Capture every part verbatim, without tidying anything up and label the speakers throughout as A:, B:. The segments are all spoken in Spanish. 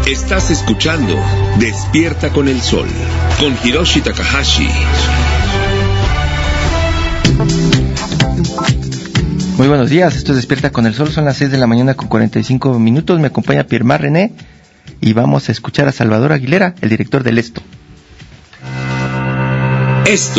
A: Estás escuchando Despierta con el Sol, con Hiroshi Takahashi.
B: Muy buenos días, esto es Despierta con el Sol, son las seis de la mañana con cuarenta y cinco minutos, me acompaña Pierre René y vamos a escuchar a Salvador Aguilera, el director del Esto.
A: Esto.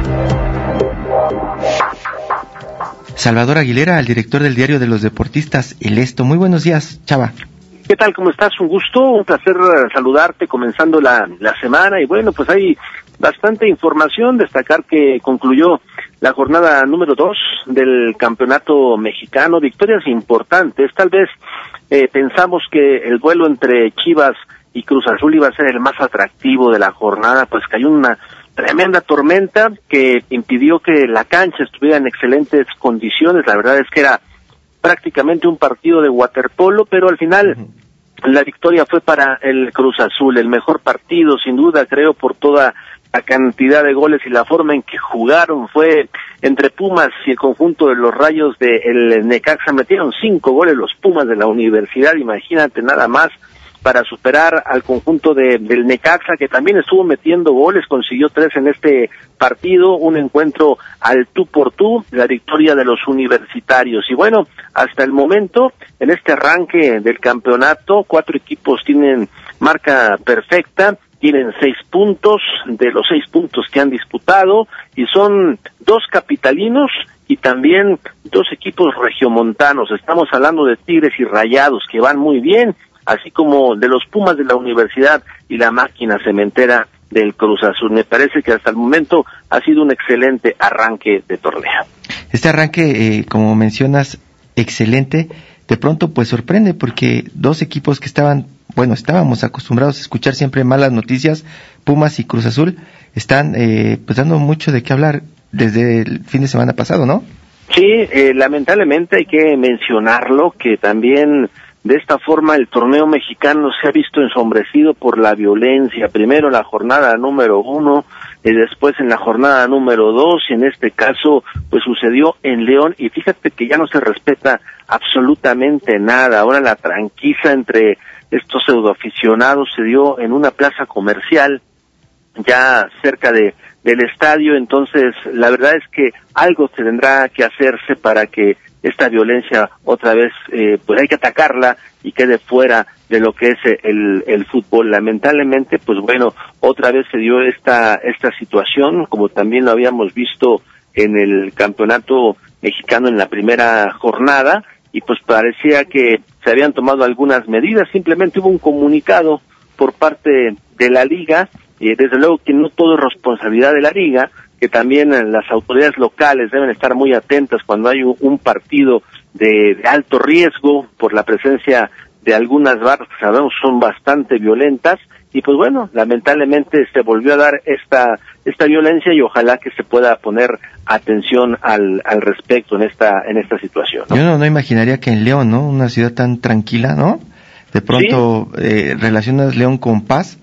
B: Salvador Aguilera, el director del diario de los deportistas, El Esto. Muy buenos días, Chava.
C: ¿Qué tal? ¿Cómo estás? Un gusto, un placer saludarte comenzando la, la semana y bueno, pues hay bastante información, destacar que concluyó la jornada número dos del campeonato mexicano, victorias importantes, tal vez eh, pensamos que el duelo entre Chivas y Cruz Azul iba a ser el más atractivo de la jornada, pues cayó una tremenda tormenta que impidió que la cancha estuviera en excelentes condiciones, la verdad es que era prácticamente un partido de waterpolo, pero al final la victoria fue para el Cruz Azul, el mejor partido sin duda, creo, por toda la cantidad de goles y la forma en que jugaron. Fue entre Pumas y el conjunto de los Rayos de el Necaxa, metieron cinco goles los Pumas de la Universidad, imagínate nada más, para superar al conjunto de, del Necaxa, que también estuvo metiendo goles, consiguió tres en este partido, un encuentro al tú por tú, la victoria de los universitarios. Y bueno, hasta el momento, en este arranque del campeonato, cuatro equipos tienen marca perfecta, tienen seis puntos, de los seis puntos que han disputado, y son dos capitalinos y también dos equipos regiomontanos. Estamos hablando de Tigres y Rayados, que van muy bien, así como de los Pumas de la Universidad y la Máquina Cementera del Cruz Azul. Me parece que hasta el momento ha sido un excelente arranque de torneo.
B: Este arranque, eh, como mencionas, excelente, de pronto pues sorprende porque dos equipos que estaban, bueno, estábamos acostumbrados a escuchar siempre malas noticias, Pumas y Cruz Azul, están eh, pues dando mucho de qué hablar desde el fin de semana pasado, ¿no?
C: Sí, eh, lamentablemente hay que mencionarlo, que también de esta forma el torneo mexicano se ha visto ensombrecido por la violencia, primero en la jornada número uno, y después en la jornada número dos, y en este caso pues sucedió en León, y fíjate que ya no se respeta absolutamente nada. Ahora la tranquiza entre estos pseudoaficionados se dio en una plaza comercial ya cerca de del estadio, entonces la verdad es que algo se tendrá que hacerse para que esta violencia otra vez, eh, pues hay que atacarla y quede fuera de lo que es el, el fútbol. Lamentablemente, pues bueno, otra vez se dio esta, esta situación, como también lo habíamos visto en el campeonato mexicano en la primera jornada, y pues parecía que se habían tomado algunas medidas, simplemente hubo un comunicado por parte de la liga, y desde luego que no todo es responsabilidad de la liga, que también las autoridades locales deben estar muy atentas cuando hay un partido de, de alto riesgo por la presencia de algunas barras que sabemos son bastante violentas, y pues bueno, lamentablemente se volvió a dar esta esta violencia y ojalá que se pueda poner atención al al respecto en esta en esta situación, ¿no?
B: Yo no, no imaginaría que en León, ¿no? Una ciudad tan tranquila, ¿no? De pronto ¿sí? eh, relacionas León con paz,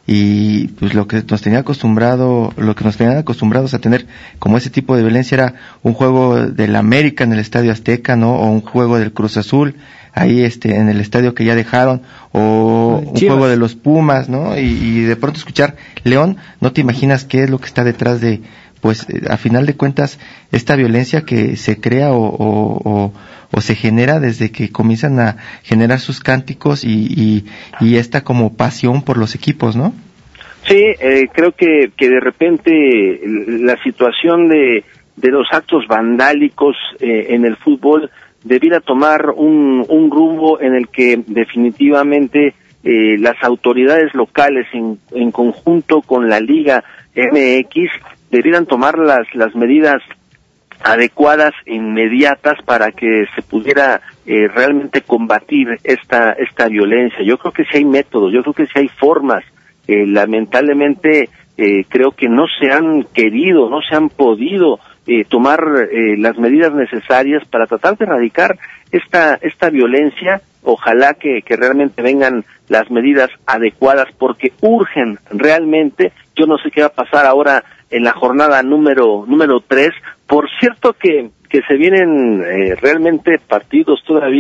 B: y pues lo que nos tenía acostumbrado, lo que nos tenían acostumbrados a tener como ese tipo de violencia era un juego del América en el Estadio Azteca, ¿no? O un juego del Cruz Azul ahí este en el estadio que ya dejaron, o un Chivas. Juego de los Pumas, ¿no? Y, y de pronto escuchar León, no te imaginas qué es lo que está detrás de, pues a final de cuentas, esta violencia que se crea o, o, o, o se genera desde que comienzan a generar sus cánticos y, y, y esta como pasión por los equipos, ¿no?
C: Sí, eh, creo que, que de repente la situación de, de los actos vandálicos eh, en el fútbol debiera tomar un, un rumbo en el que definitivamente eh, las autoridades locales en, en conjunto con la Liga M X debieran tomar las, las medidas adecuadas e inmediatas para que se pudiera eh, realmente combatir esta esta violencia. Yo creo que sí hay métodos, yo creo que sí hay formas. Eh, lamentablemente eh, creo que no se han querido, no se han podido eh, tomar eh, las medidas necesarias para tratar de erradicar esta esta violencia. Ojalá que, que realmente vengan las medidas adecuadas porque urgen realmente. Yo no sé qué va a pasar ahora en la jornada número número tres. Por cierto que que se vienen eh, realmente partidos todavía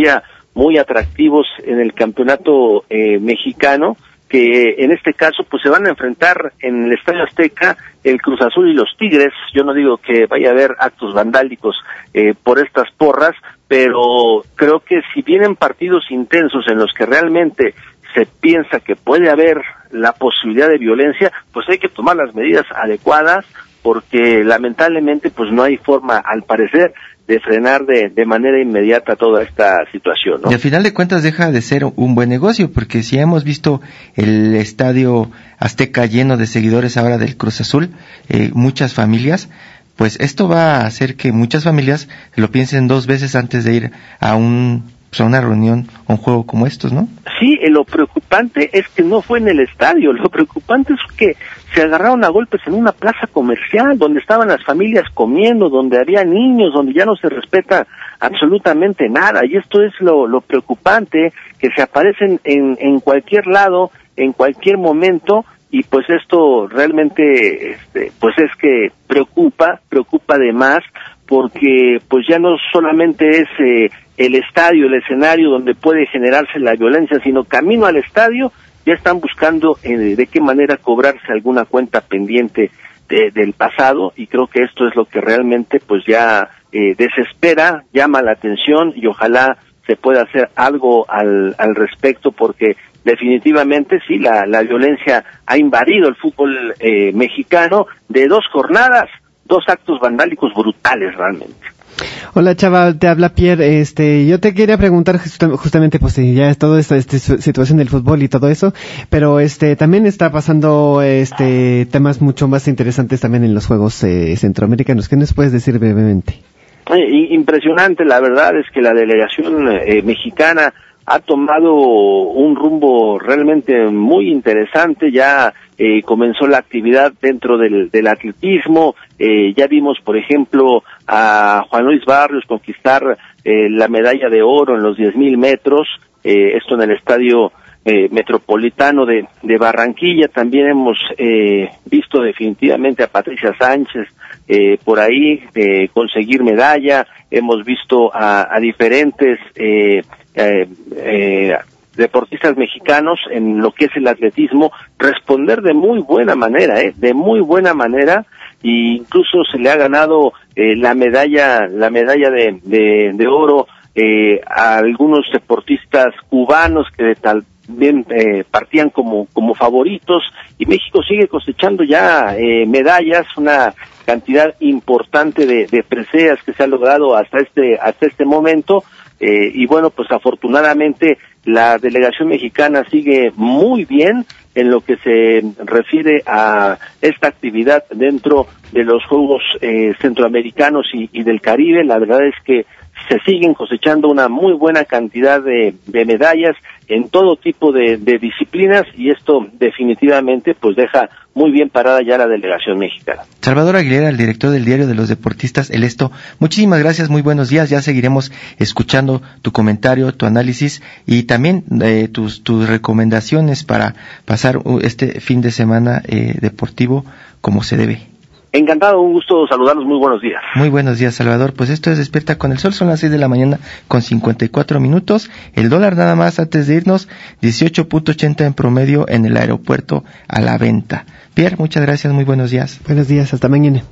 C: muy atractivos en el campeonato eh, mexicano, que en este caso pues se van a enfrentar en el Estadio Azteca el Cruz Azul y los Tigres. Yo no digo que vaya a haber actos vandálicos eh, por estas porras, pero creo que si vienen partidos intensos en los que realmente se piensa que puede haber la posibilidad de violencia, pues hay que tomar las medidas adecuadas, porque lamentablemente pues no hay forma, al parecer, de frenar de, de manera inmediata toda esta situación, ¿no?
B: Y al final de cuentas deja de ser un buen negocio, porque si hemos visto el Estadio Azteca lleno de seguidores ahora del Cruz Azul, eh, muchas familias, pues esto va a hacer que muchas familias lo piensen dos veces antes de ir a un pues a una reunión o un juego como estos, ¿no?
C: Sí, eh, lo preocupante es que no fue en el estadio, lo preocupante es que se agarraron a golpes en una plaza comercial, donde estaban las familias comiendo, donde había niños, donde ya no se respeta absolutamente nada, y esto es lo, lo preocupante, que se aparecen en, en cualquier lado, en cualquier momento, y pues esto realmente, este, pues es que preocupa, preocupa de más, porque pues ya no solamente es eh, el estadio, el escenario donde puede generarse la violencia, sino camino al estadio ya están buscando eh, de qué manera cobrarse alguna cuenta pendiente de, del pasado, y creo que esto es lo que realmente pues ya eh, desespera, llama la atención, y ojalá se pueda hacer algo al, al respecto, porque definitivamente sí, la, la violencia ha invadido el fútbol eh, mexicano de dos jornadas, dos actos vandálicos brutales realmente.
D: Hola Chava, te habla Pierre. Este, yo te quería preguntar justa, justamente, pues ya es toda esta, esta situación del fútbol y todo eso, pero este también está pasando este temas mucho más interesantes también en los juegos eh, centroamericanos. ¿Qué nos puedes decir brevemente?
C: Eh, impresionante, la verdad es que la delegación eh, mexicana ha tomado un rumbo realmente muy interesante. Ya eh, comenzó la actividad dentro del, del atletismo, eh, ya vimos por ejemplo a Juan Luis Barrios conquistar eh, la medalla de oro en los diez mil metros, eh, esto en el estadio eh, metropolitano de, de Barranquilla. También hemos eh, visto definitivamente a Patricia Sánchez eh, por ahí eh, conseguir medalla, hemos visto a, a diferentes eh, Eh, eh, deportistas mexicanos en lo que es el atletismo responder de muy buena manera, eh, de muy buena manera, e incluso se le ha ganado eh, la medalla, la medalla de, de, de oro eh, a algunos deportistas cubanos que tal bien eh, partían como como favoritos, y México sigue cosechando ya eh, medallas, una cantidad importante de, de preseas que se ha logrado hasta este hasta este momento. Eh, y bueno, pues afortunadamente la delegación mexicana sigue muy bien en lo que se refiere a esta actividad dentro de los Juegos eh, Centroamericanos y, y del Caribe. La verdad es que se siguen cosechando una muy buena cantidad de, de medallas en todo tipo de, de disciplinas, y esto definitivamente pues deja muy bien parada ya la delegación mexicana.
B: Salvador Aguilera, el director del Diario de los Deportistas, El Esto, muchísimas gracias, muy buenos días, ya seguiremos escuchando tu comentario, tu análisis y también eh, tus, tus recomendaciones para pasar este fin de semana eh, deportivo como se debe.
C: Encantado, un gusto saludarlos, muy buenos días.
B: Muy buenos días, Salvador. Pues esto es Despierta con el Sol, son las seis de la mañana con cincuenta y cuatro minutos. El dólar nada más antes de irnos, dieciocho punto ochenta en promedio en el aeropuerto a la venta. Pierre, muchas gracias, muy buenos días.
D: Buenos días, hasta mañana.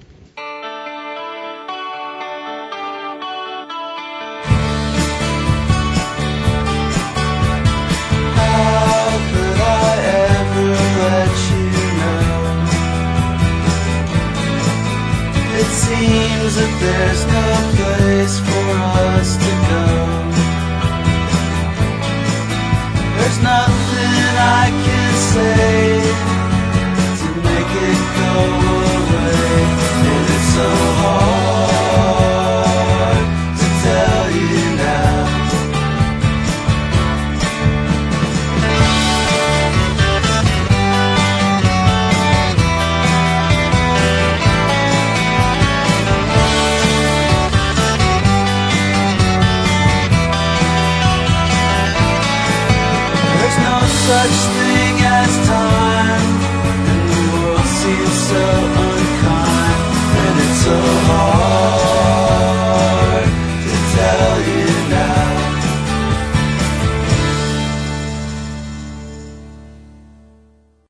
E: There's no place for us to go. There's nothing I can say to make it go away, and it's so hard to tell you now. Such thing as time, and the world seems so unkind, and it's so hard